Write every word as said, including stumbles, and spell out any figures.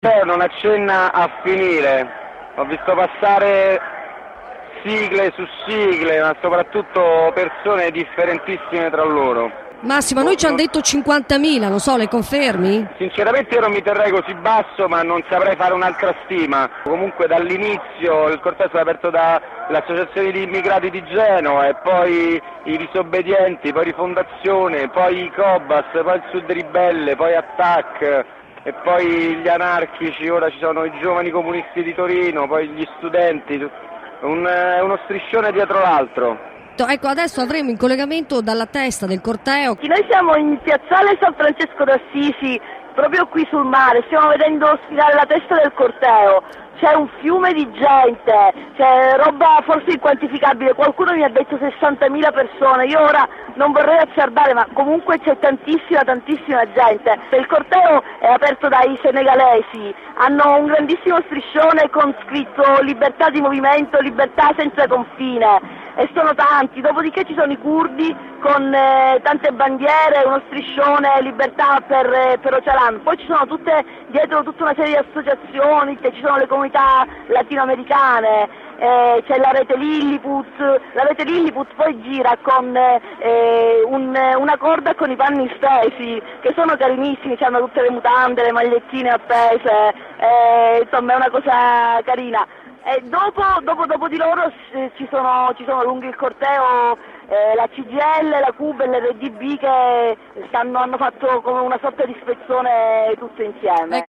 Non accenna a finire, ho visto passare sigle su sigle, ma soprattutto persone differentissime tra loro. Massimo, a noi ci hanno detto cinquantamila, non so, le confermi? Sinceramente io non mi terrei così basso, ma non saprei fare un'altra stima. Comunque dall'inizio il corteo è stato aperto dall'Associazione di Immigrati di Genova e poi i Disobbedienti, poi Rifondazione, i Cobas, poi il Sud Ribelle, poi Attac e poi gli anarchici, ora ci sono i giovani comunisti di Torino, poi gli studenti, un, uno striscione dietro l'altro. Ecco, adesso avremo in collegamento dalla testa del corteo. Noi siamo in piazzale San Francesco d'Assisi, proprio qui sul mare, stiamo vedendo sfilare la testa del corteo. C'è un fiume di gente, c'è roba forse inquantificabile, qualcuno mi ha detto sessantamila persone, io ora non vorrei azzardare, ma comunque c'è tantissima, tantissima gente. Il corteo è aperto dai senegalesi, hanno un grandissimo striscione con scritto libertà di movimento, libertà senza confine, e sono tanti, dopodiché ci sono i curdi con eh, tante bandiere, uno striscione libertà per, eh, per Ocalan, poi ci sono tutte, dietro tutta una serie di associazioni, che ci sono le comunità latinoamericane, eh, c'è la rete Lilliput, la rete Lilliput poi gira con eh, un, una corda con i panni stesi, che sono carinissimi, hanno tutte le mutande, le magliettine appese, eh, insomma è una cosa carina. E dopo, dopo, dopo di loro ci sono, ci sono lungo il corteo eh, la C G I L, la C U B e l'R D B che stanno, hanno fatto come una sorta di ispezione tutte insieme.